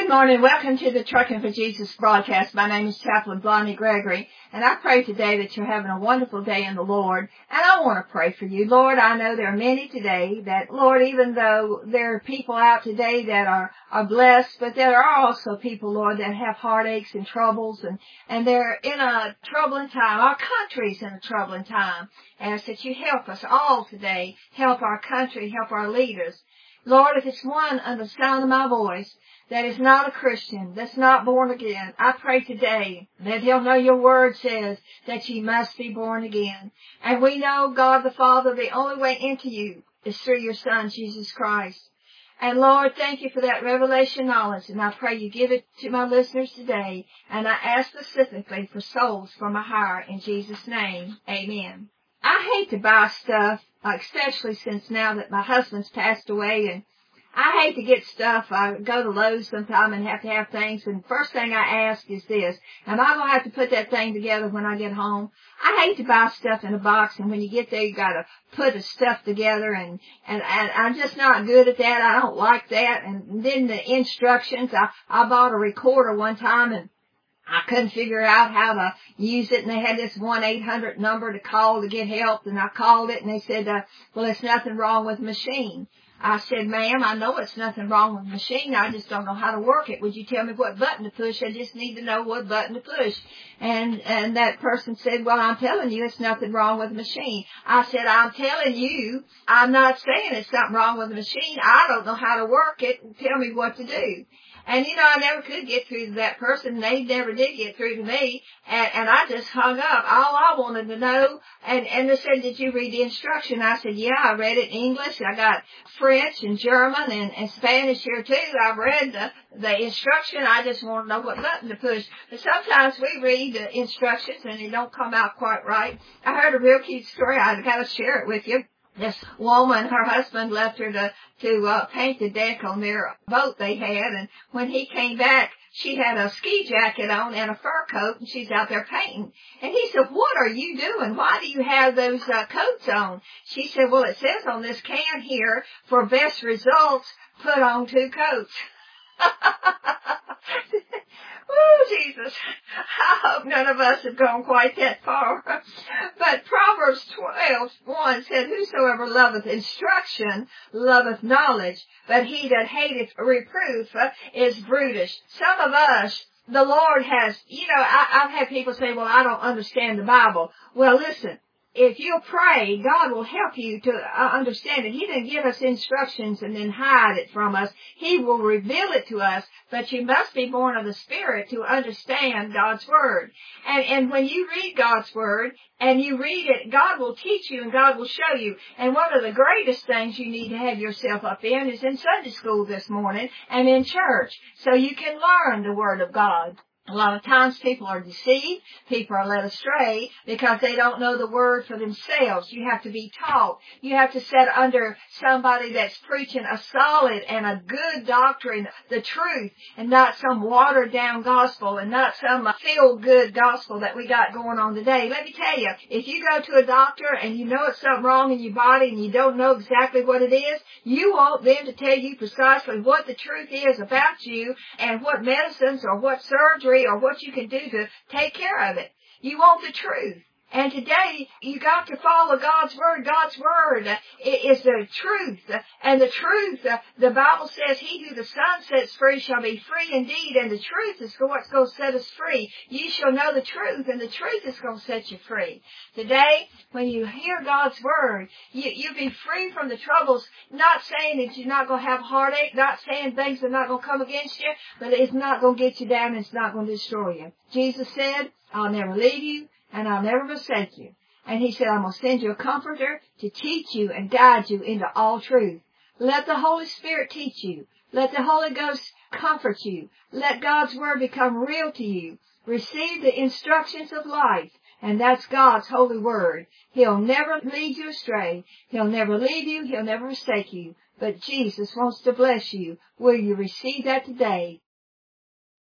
Good morning. Welcome to the Trucking for Jesus broadcast. My name is Chaplain Blondie Gregory, and I pray today that you're having a wonderful day in the Lord. And I want to pray for you. Lord, I know there are many today that, Lord, even though there are people out today that are blessed, but there are also people, Lord, that have heartaches and troubles, and they're in a troubling time. Our country's in a troubling time. I ask that you help us all today. Help our country, help our leaders. Lord, if it's one under the sound of my voice that is not a Christian, that's not born again, I pray today that he'll know your word says that ye must be born again. And we know, God the Father, the only way into you is through your Son, Jesus Christ. And Lord, thank you for that revelation knowledge, and I pray you give it to my listeners today. And I ask specifically for souls for my hire in Jesus' name. Amen. I hate to buy stuff, especially since now that my husband's passed away, and I hate to get stuff. I go to Lowe's sometime and have to have things, and first thing I ask is this: am I going to have to put that thing together when I get home? I hate to buy stuff in a box, and when you get there, you got to put the stuff together, and I'm just not good at that. I don't like that. And then the instructions. I bought a recorder one time, and I couldn't figure out how to use it, and they had this 1-800 number to call to get help, and I called it, and they said, well, there's nothing wrong with the machine. I said, ma'am, I know it's nothing wrong with the machine. I just don't know how to work it. Would you tell me what button to push? I just need to know what button to push. And that person said, well, I'm telling you, it's nothing wrong with the machine. I said, I'm telling you, I'm not saying it's something wrong with the machine. I don't know how to work it. Tell me what to do. And, I never could get through to that person. They never did get through to me. And I just hung up. All I wanted to know, and they said, did you read the instruction? I said, yeah, I read it in English. I got French and German and Spanish here too. I've read the instruction. I just want to know what button to push. But sometimes we read the instructions and they don't come out quite right. I heard a real cute story. I've got to share it with you. This woman, her husband left her to paint the deck on their boat they had, and when he came back, she had a ski jacket on and a fur coat, and she's out there painting. And he said, what are you doing? Why do you have those coats on? She said, well, it says on this can here, for best results, put on 2 coats. Oh, Jesus. I hope none of us have gone quite that far. But Proverbs 12:1 said, whosoever loveth instruction loveth knowledge, but he that hateth reproof is brutish. Some of us, the Lord has, I've had people say, well, I don't understand the Bible. Well, listen. If you pray, God will help you to understand it. He didn't give us instructions and then hide it from us. He will reveal it to us, but you must be born of the Spirit to understand God's Word. And when you read God's Word and you read it, God will teach you and God will show you. And one of the greatest things you need to have yourself up in is in Sunday school this morning and in church, so you can learn the Word of God. A lot of times people are deceived, people are led astray because they don't know the word for themselves. You have to be taught. You have to sit under somebody that's preaching a solid and a good doctrine, the truth, and not some watered down gospel and not some feel-good gospel that we got going on today. Let me tell you, if you go to a doctor and you know it's something wrong in your body and you don't know exactly what it is, you want them to tell you precisely what the truth is about you and what medicines or what surgery or what you can do to take care of it. You want the truth. And today, you got to follow God's Word. God's Word is the truth. And the truth, the Bible says, he who the Son sets free shall be free indeed. And the truth is what's going to set us free. You shall know the truth, and the truth is going to set you free. Today, when you hear God's Word, you'll be free from the troubles, not saying that you're not going to have heartache, not saying things are not going to come against you, but it's not going to get you down, and it's not going to destroy you. Jesus said, I'll never leave you, and I'll never forsake you. And he said, I'm going to send you a comforter to teach you and guide you into all truth. Let the Holy Spirit teach you. Let the Holy Ghost comfort you. Let God's Word become real to you. Receive the instructions of life, and that's God's holy Word. He'll never lead you astray. He'll never leave you. He'll never forsake you. But Jesus wants to bless you. Will you receive that today?